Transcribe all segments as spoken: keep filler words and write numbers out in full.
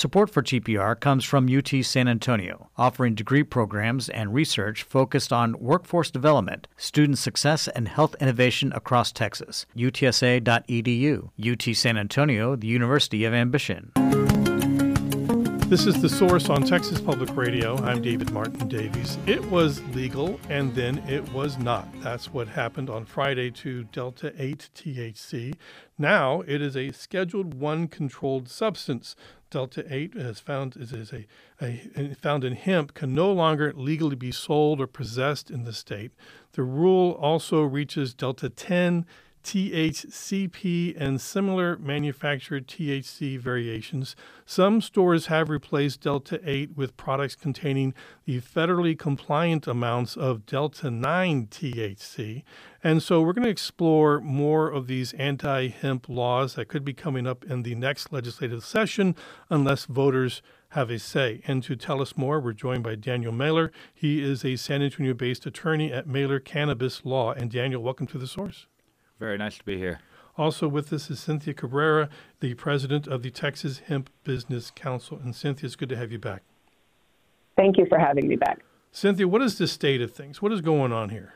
Support for T P R comes from U T San Antonio, offering degree programs and research focused on workforce development, student success, and health innovation across Texas. U T S A dot E D U. U T San Antonio, the University of Ambition. This is The Source on Texas Public Radio. I'm David Martin Davies. It was legal, and then it was not. That's what happened on Friday to Delta eight T H C. Now it is a Scheduled one controlled substance. Delta eight is found is, is a, a found in hemp can no longer legally be sold or possessed in the state. The rule also reaches Delta ten, T H C P, and similar manufactured T H C variations. Some stores have replaced Delta eight with products containing the federally compliant amounts of Delta nine T H C. And so we're going to explore more of these anti-hemp laws that could be coming up in the next legislative session unless voters have a say. And to tell us more, we're joined by Daniel Mahler. He is a San Antonio-based attorney at Mahler Cannabis Law. And Daniel, welcome to The Source. Very nice to be here. Also with us is Cynthia Cabrera, the president of the Texas Hemp Business Council. And Cynthia, it's good to have you back. Thank you for having me back. Cynthia, what is the state of things? What is going on here?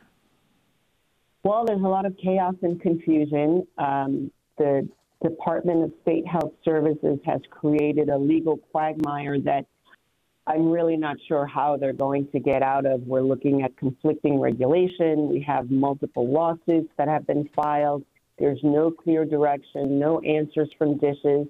Well, there's a lot of chaos and confusion. Um, the Department of State Health Services has created a legal quagmire that I'm really not sure how they're going to get out of. We're looking at conflicting regulation. We have multiple lawsuits that have been filed. There's no clear direction, no answers from DISH's.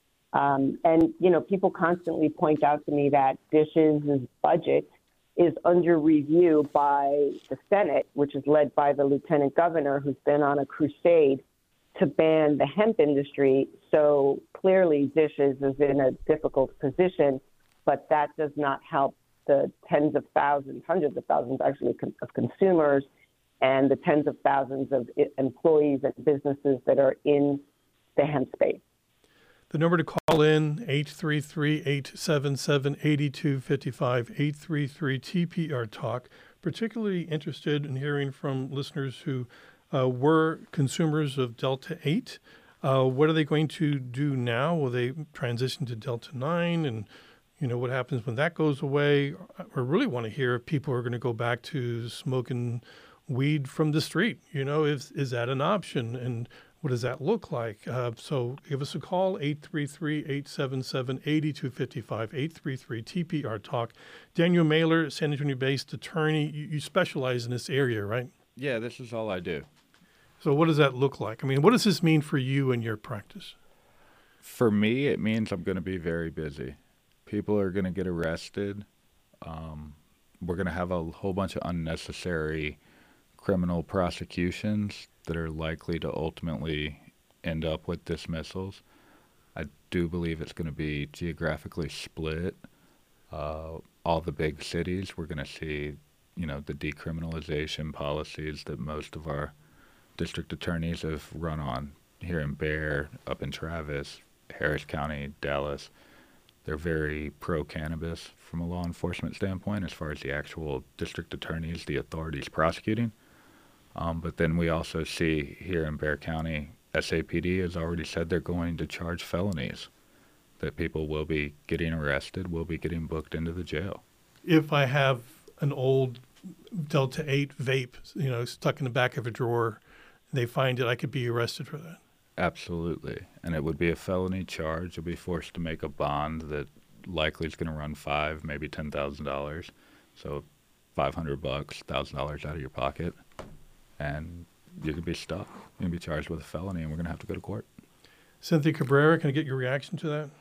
Um, and, you know, people constantly point out to me that DISH's budget is under review by the Senate, which is led by the lieutenant governor, who's been on a crusade to ban the hemp industry. So clearly DISH's is in a difficult position, but that does not help the tens of thousands, hundreds of thousands actually of consumers and the tens of thousands of employees and businesses that are in the hemp space. The number to call in, eight three three, eight seven seven, eight two five five, eight three three T P R Talk. Particularly interested in hearing from listeners who uh, were consumers of Delta eight. Uh, what are they going to do now? Will they transition to Delta nine? And you know, what happens when that goes away? I really want to hear if people are going to go back to smoking weed from the street. You know, is, is that an option? And what does that look like? Uh, so give us a call, eight three three, eight seven seven, eight two five five, eight three three T P R Talk. Daniel Mahler, San Antonio-based attorney. You, you specialize in this area, right? Yeah, this is all I do. So what does that look like? I mean, what does this mean for you and your practice? For me, it means I'm going to be very busy. People are going to get arrested. Um, we're going to have a whole bunch of unnecessary criminal prosecutions that are likely to ultimately end up with dismissals. I do believe it's going to be geographically split. Uh, all the big cities, we're going to see, you know, the decriminalization policies that most of our district attorneys have run on here in Bexar, up in Travis, Harris County, Dallas. They're very pro-cannabis from a law enforcement standpoint as far as the actual district attorneys, the authorities prosecuting. Um, but then we also see here in Bexar County, S A P D has already said they're going to charge felonies, that people will be getting arrested, will be getting booked into the jail. If I have an old Delta eight vape, you know, stuck in the back of a drawer, and they find it, I could be arrested for that. Absolutely. And it would be a felony charge. You'll be forced to make a bond that likely is going to run five, maybe ten thousand dollars. So five hundred bucks, thousand dollars out of your pocket, and you could be stuck. You're going to be charged with a felony, and we're going to have to go to court. Cynthia Cabrera, can I get your reaction to that?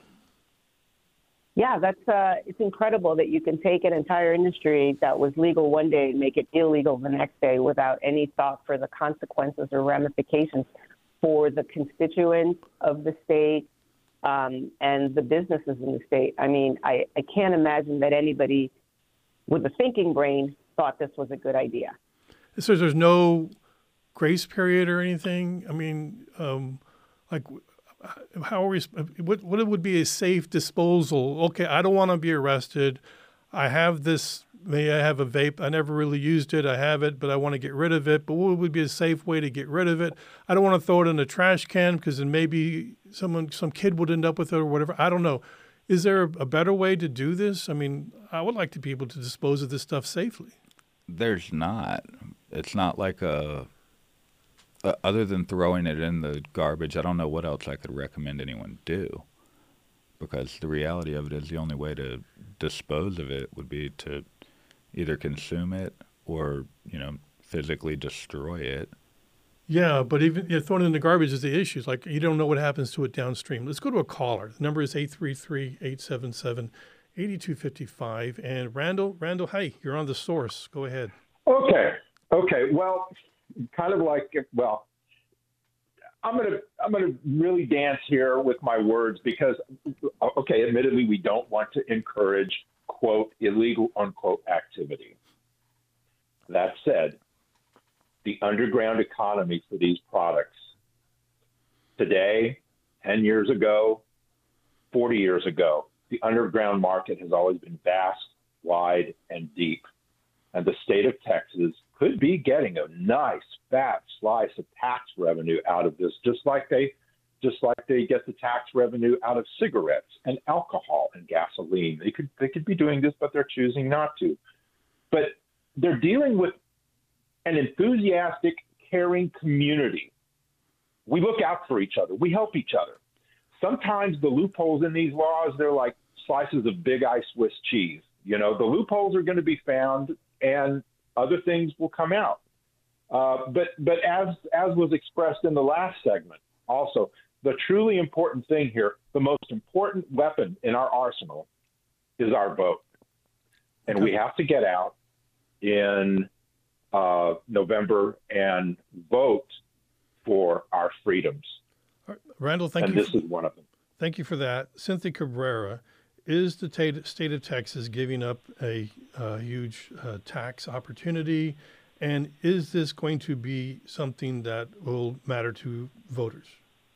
Yeah, that's uh, it's incredible that you can take an entire industry that was legal one day and make it illegal the next day without any thought for the consequences or ramifications for the constituents of the state um, and the businesses in the state. I mean, I, I can't imagine that anybody with a thinking brain thought this was a good idea. So there's no grace period or anything? I mean, um, like, how are we, what, what would be a safe disposal? Okay, I don't want to be arrested. I have this, maybe I have a vape. I never really used it. I have it, but I want to get rid of it. But what would be a safe way to get rid of it? I don't want to throw it in a trash can because then maybe someone, some kid would end up with it or whatever. I don't know. Is there a better way to do this? I mean, I would like to be able to dispose of this stuff safely. There's not. It's not like a, uh, other than throwing it in the garbage, I don't know what else I could recommend anyone do. Because the reality of it is the only way to dispose of it would be to either consume it or, you know, physically destroy it. Yeah, but even yeah, throwing it in the garbage is the issue. It's like you don't know what happens to it downstream. Let's go to a caller. The number is eight three three, eight seven seven, eight two five five. And Randall, Randall, hey, you're on The Source. Go ahead. Okay. Okay. Well, kind of like, well, I'm going to I'm going to really dance here with my words because, okay, admittedly, we don't want to encourage, quote, illegal, unquote, activity. That said, the underground economy for these products today, ten years ago, forty years ago, the underground market has always been vast, wide, and deep. And the state of Texas could be getting a nice fat slice of tax revenue out of this, just like they just like they get the tax revenue out of cigarettes and alcohol and gasoline. They could they could be doing this, but they're choosing not to. But they're dealing with an enthusiastic, caring community. We look out for each other. We help each other. Sometimes the loopholes in these laws, they're like slices of big ice Swiss cheese. You know, the loopholes are going to be found and other things will come out. Uh, but but as as was expressed in the last segment, also, the truly important thing here, the most important weapon in our arsenal is our vote. And we have to get out in uh, November and vote for our freedoms. Right. Randall, thank and you. And this for, is one of them. Thank you for that. Cynthia Cabrera, is the t- state of Texas giving up a uh, huge uh, tax opportunity? And is this going to be something that will matter to voters?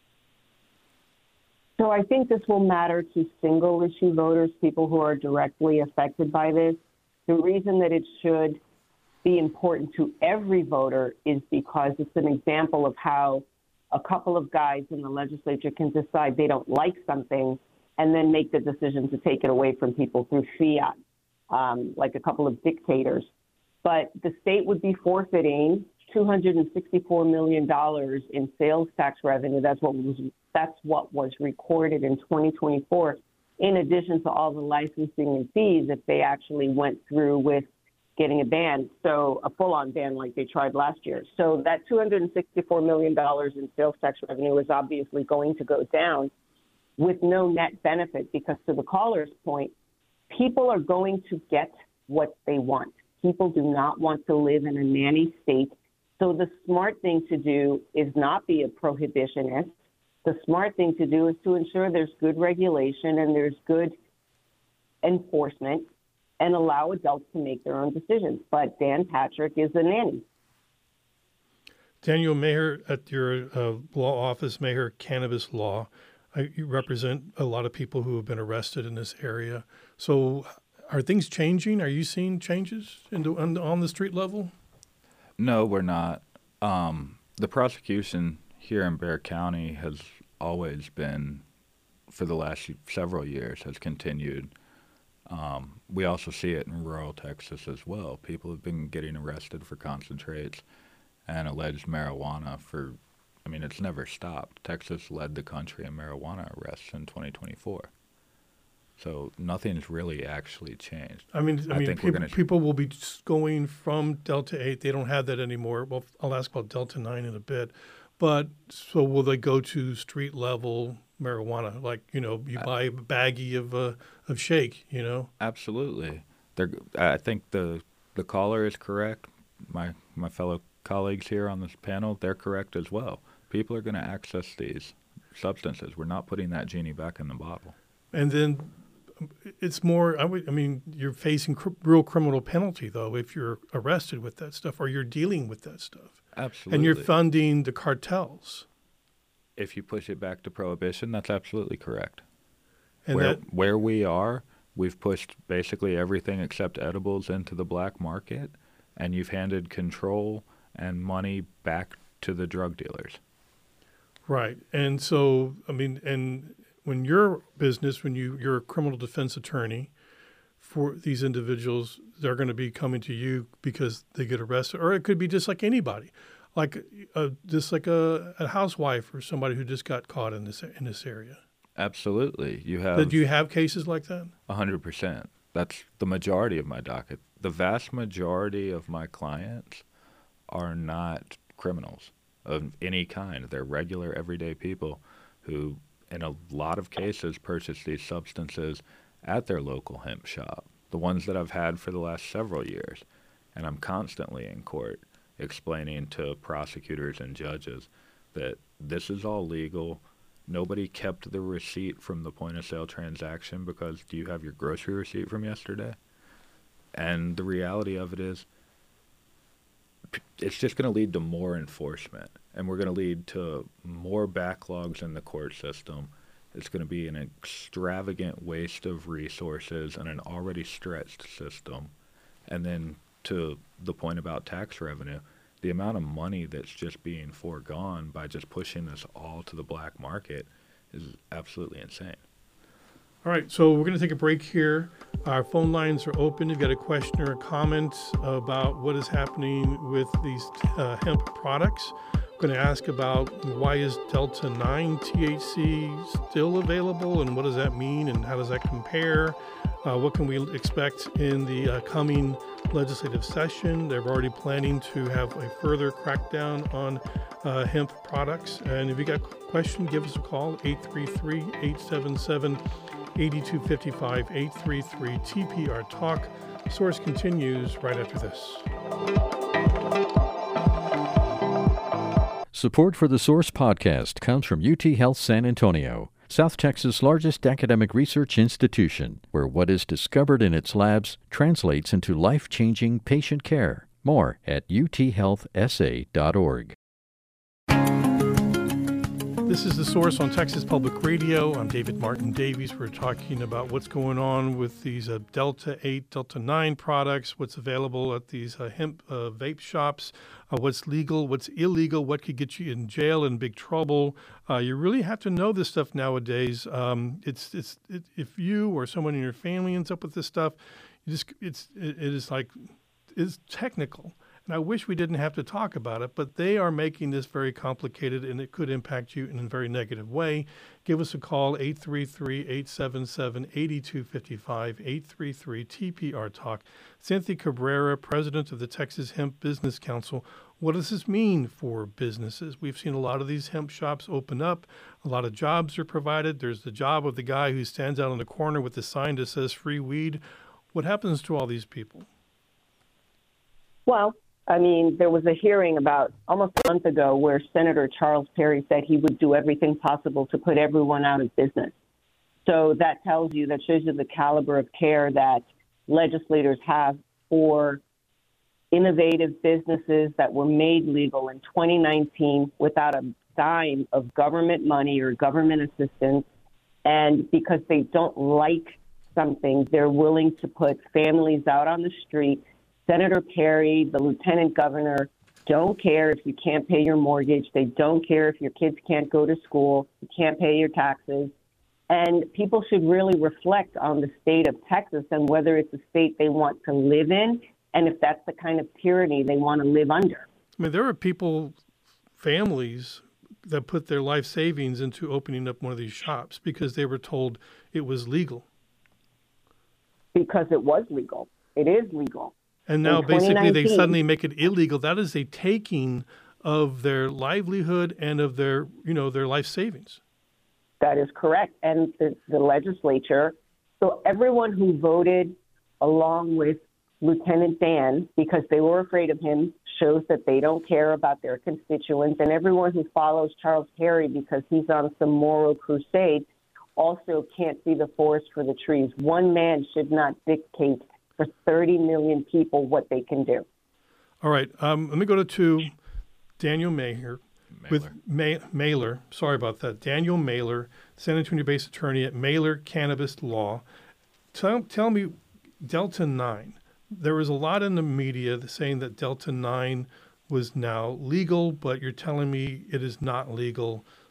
So I think this will matter to single issue voters, people who are directly affected by this. The reason that it should be important to every voter is because it's an example of how a couple of guys in the legislature can decide they don't like something and then make the decision to take it away from people through fiat, um, like a couple of dictators. But the state would be forfeiting two hundred sixty-four million dollars in sales tax revenue. That's what was that's what was recorded in twenty twenty-four, in addition to all the licensing and fees if they actually went through with getting a ban, so a full-on ban like they tried last year. So that two hundred sixty-four million dollars in sales tax revenue is obviously going to go down with no net benefit because, to the caller's point, people are going to get what they want. People do not want to live in a nanny state. So the smart thing to do is not be a prohibitionist. The smart thing to do is to ensure there's good regulation and there's good enforcement and allow adults to make their own decisions. But Dan Patrick is a nanny. Daniel Mayer at your uh, law office, Mayer Cannabis Law. I, you represent a lot of people who have been arrested in this area. So are things changing? Are you seeing changes in the, on, the, on the street level? No, we're not. Um, the prosecution here in Bexar County has always been, for the last several years, has continued. Um, we also see it in rural Texas as well. People have been getting arrested for concentrates and alleged marijuana for, I mean, it's never stopped. Texas led the country in marijuana arrests in twenty twenty-four. So nothing's really actually changed. I mean, I, I mean, think pe- gonna... people will be going from Delta eight. They don't have that anymore. Well, I'll ask about Delta nine in a bit. But so will they go to street level marijuana? Like, you know, you buy a baggie of uh, of shake, you know? Absolutely. They're, I think the the caller is correct. My my fellow colleagues here on this panel, they're correct as well. People are going to access these substances. We're not putting that genie back in the bottle. And then it's more, I, would, I mean, you're facing cr- real criminal penalty, though, if you're arrested with that stuff or you're dealing with that stuff. Absolutely. And you're funding the cartels. If you push it back to prohibition, that's absolutely correct. And where, that, where we are, we've pushed basically everything except edibles into the black market, and you've handed control and money back to the drug dealers. Right. And so, I mean, and when your business, when you, you're a criminal defense attorney for these individuals, they're going to be coming to you because they get arrested, or it could be just like anybody, like a, just like a, a housewife or somebody who just got caught in this in this area. Absolutely. You have. Do you have cases like that? one hundred percent. That's the majority of my docket. The vast majority of my clients are not criminals of any kind. They're regular, everyday people who, in a lot of cases, purchase these substances at their local hemp shop, the ones that I've had for the last several years. And I'm constantly in court explaining to prosecutors and judges that this is all legal. Nobody kept the receipt from the point-of-sale transaction because do you have your grocery receipt from yesterday? And the reality of it is it's just going to lead to more enforcement, and we're going to lead to more backlogs in the court system. It's going to be an extravagant waste of resources in an already stretched system. And then to the point about tax revenue, the amount of money that's just being foregone by just pushing this all to the black market is absolutely insane. All right, so we're going to take a break here. Our phone lines are open. If you've got a question or a comment about what is happening with these uh, hemp products, I'm going to ask about why is Delta nine T H C still available and what does that mean and how does that compare? Uh, what can we expect in the uh, coming legislative session? They're already planning to have a further crackdown on uh, hemp products. And if you got a question, give us a call, eight three three, eight seven seven, eight two five five, eight three three T P R Talk. Source continues right after this. Support for the Source podcast comes from U T Health San Antonio, South Texas' largest academic research institution, where what is discovered in its labs translates into life-changing patient care. More at u t health s a dot org. This is The Source on Texas Public Radio. I'm David Martin Davies. We're talking about what's going on with these uh, Delta eight, Delta nine products, what's available at these uh, hemp uh, vape shops, uh, what's legal, what's illegal, what could get you in jail and big trouble. Uh, you really have to know this stuff nowadays. Um, it's it's it, if you or someone in your family ends up with this stuff, you just it's it, it is like it's technical. And I wish we didn't have to talk about it, but they are making this very complicated, and it could impact you in a very negative way. Give us a call, eight three three, eight seven seven, eight two five five, eight three three T P R Talk. Cynthia Cabrera, president of the Texas Hemp Business Council. What does this mean for businesses? We've seen a lot of these hemp shops open up. A lot of jobs are provided. There's the job of the guy who stands out on the corner with the sign that says free weed. What happens to all these people? Well, I mean, there was a hearing about almost a month ago where Senator Charles Perry said he would do everything possible to put everyone out of business. So that tells you, that shows you the caliber of care that legislators have for innovative businesses that were made legal in twenty nineteen without a dime of government money or government assistance. And because they don't like something, they're willing to put families out on the street. Senator Perry, the lieutenant governor, don't care if you can't pay your mortgage. They don't care if your kids can't go to school, you can't pay your taxes. And people should really reflect on the state of Texas and whether it's a state they want to live in and if that's the kind of tyranny they want to live under. I mean, there are people, families, that put their life savings into opening up one of these shops because they were told it was legal. Because it was legal. It is legal. And now basically they suddenly make it illegal. That is a taking of their livelihood and of their, you know, their life savings. That is correct. And the, the legislature, so everyone who voted along with Lieutenant Dan, because they were afraid of him, shows that they don't care about their constituents. And everyone who follows Charles Perry because he's on some moral crusade also can't see the forest for the trees. One man should not dictate for thirty million people what they can do. All right. Um, let me go to, to Daniel Mayer. Mailer. With May, Mailer. Sorry about that. Daniel Mailer, San Antonio-based attorney at Mailer Cannabis Law. Tell, tell me, Delta nine. There was a lot in the media saying that Delta nine was now legal, but you're telling me it is not legal.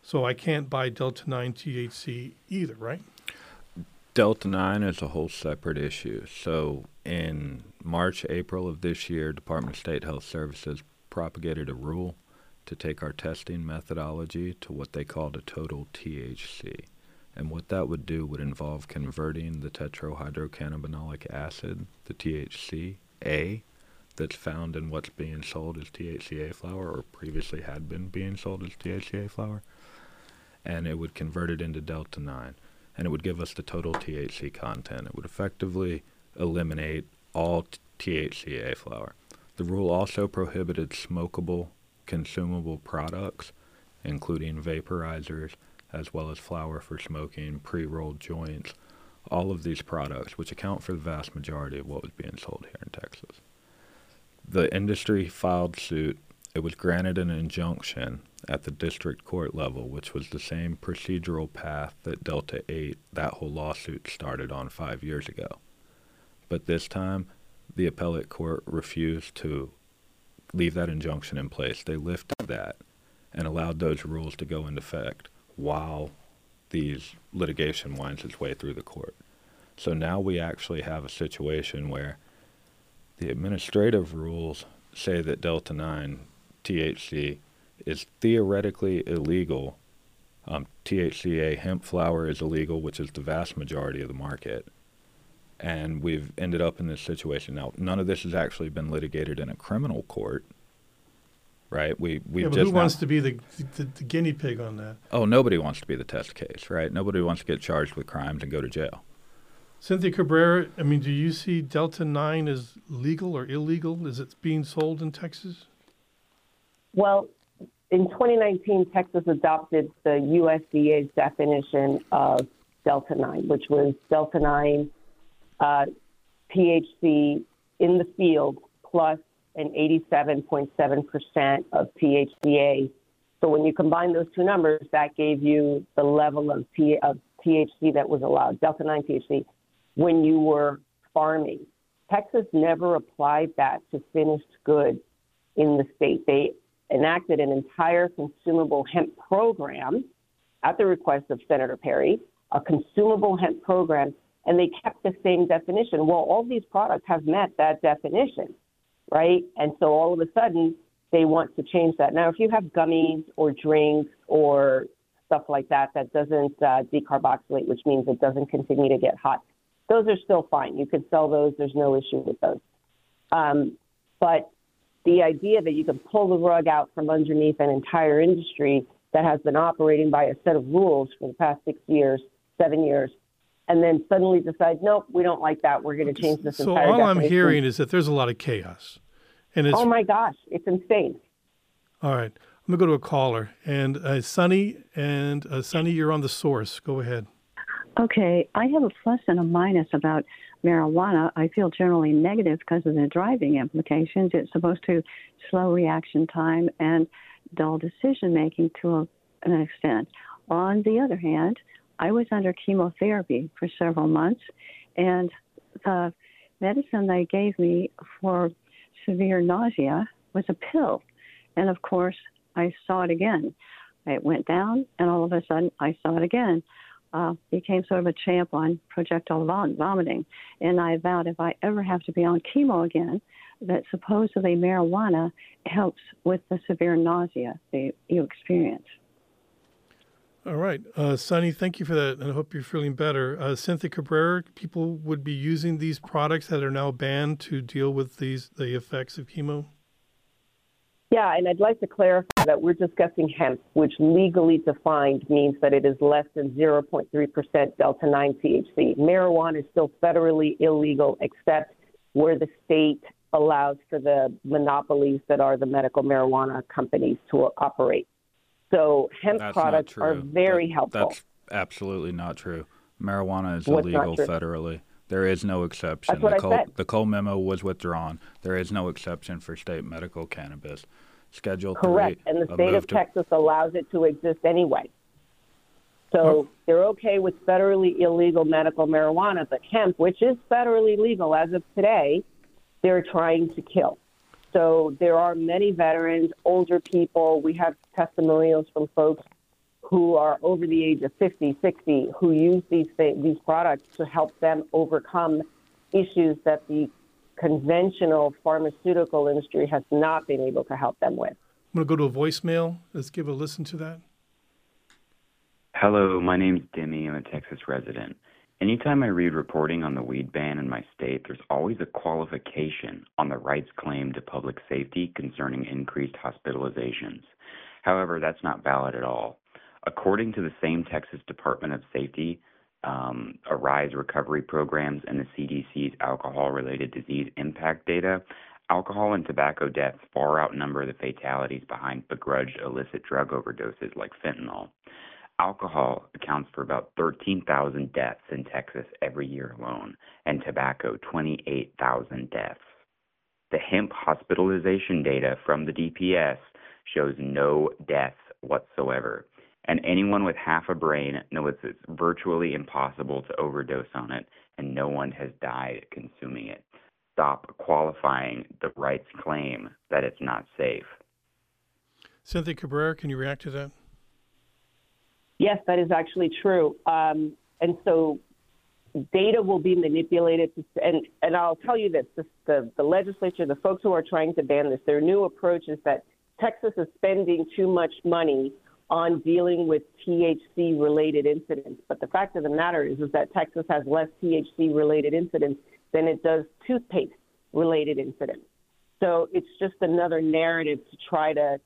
So I can't buy Delta nine T H C either, right? Delta nine is a whole separate issue. So in March, April of this year, Department of State Health Services propagated a rule to take our testing methodology to what they called a total T H C. And what that would do would involve converting the tetrahydrocannabinolic acid, the T H C A, that's found in what's being sold as T H C A flower, or previously had been being sold as T H C A flower, and it would convert it into Delta nine. And it would give us the total T H C content. It would effectively eliminate all t- THCA flower. The rule also prohibited smokable, consumable products, including vaporizers, as well as flour for smoking, pre-rolled joints, all of these products, which account for the vast majority of what was being sold here in Texas. The industry filed suit. It was granted an injunction at the district court level, which was the same procedural path that Delta eight, that whole lawsuit, started on five years ago. But this time, the appellate court refused to leave that injunction in place. They lifted that and allowed those rules to go into effect while these litigation winds its way through the court. So now we actually have a situation where the administrative rules say that Delta nine T H C is theoretically illegal. Um, T H C A hemp flower is illegal, which is the vast majority of the market. And we've ended up in this situation. Now, none of this has actually been litigated in a criminal court, right? We, we've yeah, but just who now, wants to be the, the, the guinea pig on that? Oh, nobody wants to be the test case, right? Nobody wants to get charged with crimes and go to jail. Cynthia Cabrera, I mean, do you see Delta nine as legal or illegal? Is it being sold in Texas? Well, in twenty nineteen, Texas adopted the U S D A's definition of Delta nine, which was Delta nine uh, T H C in the field plus an eighty-seven point seven percent of T H C A. So when you combine those two numbers, that gave you the level of, T- of T H C that was allowed, Delta nine T H C, when you were farming. Texas never applied that to finished goods in the state. They enacted an entire consumable hemp program at the request of Senator Perry, a consumable hemp program, and they kept the same definition. Well, all these products have met that definition, right? And so all of a sudden, they want to change that. Now, if you have gummies or drinks or stuff like that that doesn't uh, decarboxylate, which means it doesn't continue to get hot, those are still fine. You can sell those. There's no issue with those. Um, but the idea that you can pull the rug out from underneath an entire industry that has been operating by a set of rules for the past six years, seven years, and then suddenly decide, nope, we don't like that. We're going to change this so entire all definition. I'm hearing is that there's a lot of chaos. And it's, oh, my gosh, it's insane. All right. I'm going to go to a caller. And uh, Sunny, and uh, Sunny, you're on the source. Go ahead. Okay, I have a plus and a minus about marijuana. I feel generally negative because of the driving implications. It's supposed to slow reaction time and dull decision making to a, an extent. On the other hand, I was under chemotherapy for several months, and the medicine they gave me for severe nausea was a pill. And of course, I saw it again. It went down, and all of a sudden, I saw it again. Uh, became sort of a champ on projectile vom- vomiting. And I vowed if I ever have to be on chemo again, that supposedly marijuana helps with the severe nausea that you experience. All right. Uh, Sunny, thank you for that, and I hope you're feeling better. Uh, Cynthia Cabrera, people would be using these products that are now banned to deal with these the effects of chemo? Yeah, and I'd like to clarify that we're discussing hemp, which legally defined means that it is less than zero point three percent Delta nine T H C. Marijuana is still federally illegal, except where the state allows for the monopolies that are the medical marijuana companies to operate. So hemp That's products are very that, helpful. That's absolutely not true. Marijuana is What's illegal federally. There is no exception. That's what the, I Cole, said. the Cole memo was withdrawn. There is no exception for state medical cannabis. Schedule Correct, three, and the a state move of to- Texas allows it to exist anyway. So Oh. they're okay with federally illegal medical marijuana, but hemp, which is federally legal as of today, they're trying to kill. So there are many veterans, older people. We have testimonials from folks who are over the age of fifty, sixty, who use these these products to help them overcome issues that the conventional pharmaceutical industry has not been able to help them with. I'm going to go to a voicemail. Let's give a listen to that. Hello, my name's Demi. I'm a Texas resident. Anytime I read reporting on the weed ban in my state, there's always a qualification on the rights claim to public safety concerning increased hospitalizations. However, that's not valid at all. According to the same Texas Department of Safety, um, ARISE recovery programs, and the C D C's alcohol-related disease impact data, alcohol and tobacco deaths far outnumber the fatalities behind begrudged illicit drug overdoses like fentanyl. Alcohol accounts for about thirteen thousand deaths in Texas every year alone, and tobacco twenty-eight thousand deaths. The hemp hospitalization data from the D P S shows no deaths whatsoever, and anyone with half a brain knows it's virtually impossible to overdose on it, and no one has died consuming it. Stop qualifying the rights claim that it's not safe. Cynthia Cabrera, can you react to that? Yes, that is actually true. Um, and so data will be manipulated. To, and, and I'll tell you this, this the, the legislature, the folks who are trying to ban this, their new approach is that Texas is spending too much money on dealing with T H C-related incidents. But the fact of the matter is, is that Texas has less T H C-related incidents than it does toothpaste-related incidents. So it's just another narrative to try to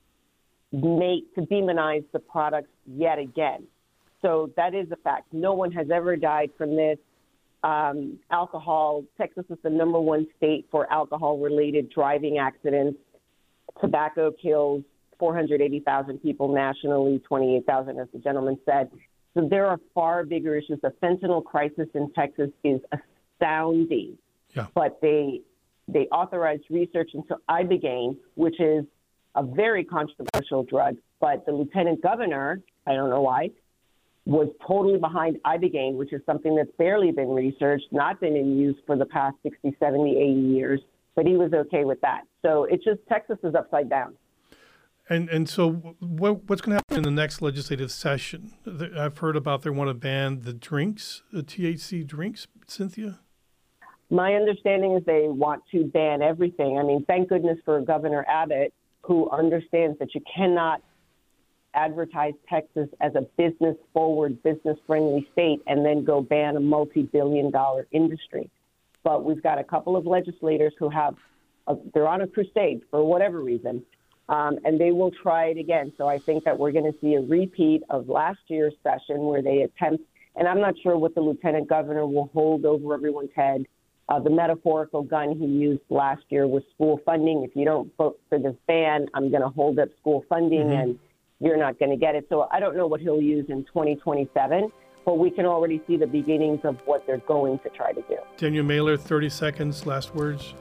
make to demonize the products yet again. So that is a fact. No one has ever died from this. Um, alcohol, Texas is the number one state for alcohol-related driving accidents. Tobacco kills four hundred eighty thousand people nationally, twenty-eight thousand, as the gentleman said. So there are far bigger issues. The fentanyl crisis in Texas is astounding. Yeah. But they they authorized research into Ibogaine, which is a very controversial drug, but the lieutenant governor, I don't know why, was totally behind Ibogaine, which is something that's barely been researched, not been in use for the past sixty, seventy, eighty years, but he was okay with that. So it's just Texas is upside down. And and so what, what's going to happen in the next legislative session? I've heard about they want to ban the drinks, the T H C drinks, Cynthia? My understanding is they want to ban everything. I mean, thank goodness for Governor Abbott, who understands that you cannot advertise Texas as a business-forward, business-friendly state and then go ban a multi-billion dollar industry. But we've got a couple of legislators who have, a, they're on a crusade for whatever reason, um, and they will try it again. So I think that we're going to see a repeat of last year's session where they attempt, and I'm not sure what the lieutenant governor will hold over everyone's head. Uh, the metaphorical gun he used last year was school funding. If you don't vote for this ban, I'm going to hold up school funding, mm-hmm. and you're not going to get it. So I don't know what he'll use in twenty twenty-seven, but we can already see the beginnings of what they're going to try to do. Daniel Mailer, thirty seconds, last words.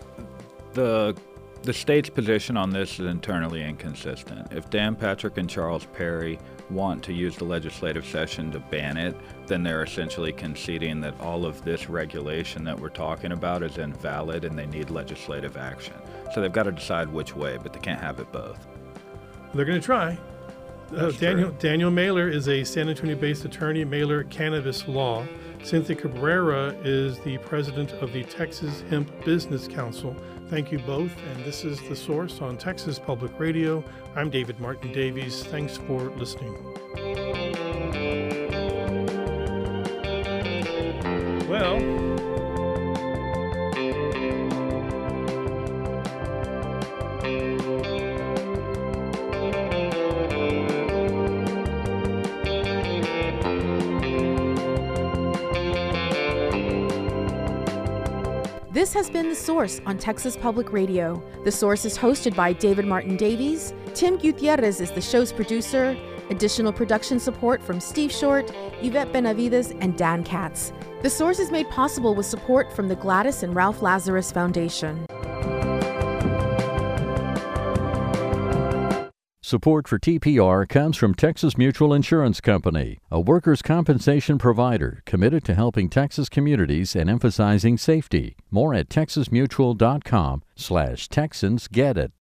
The the state's position on this is internally inconsistent. If Dan Patrick and Charles Perry want to use the legislative session to ban it, then they're essentially conceding that all of this regulation that we're talking about is invalid and they need legislative action. So they've got to decide which way, but they can't have it both. They're going to try. Uh, Daniel, Daniel Mailer is a San Antonio-based attorney, Mailer Cannabis Law. Cynthia Cabrera is the president of the Texas Hemp Business Council. Thank you both, and this is The Source on Texas Public Radio. I'm David Martin Davies. Thanks for listening. Well, this has been The Source on Texas Public Radio. The Source is hosted by David Martin Davies. Tim Gutierrez is the show's producer. Additional production support from Steve Short, Yvette Benavides, and Dan Katz. The Source is made possible with support from the Gladys and Ralph Lazarus Foundation. Support for T P R comes from Texas Mutual Insurance Company, a workers' compensation provider committed to helping Texas communities and emphasizing safety. More at texas mutual dot com slash Texans Get It.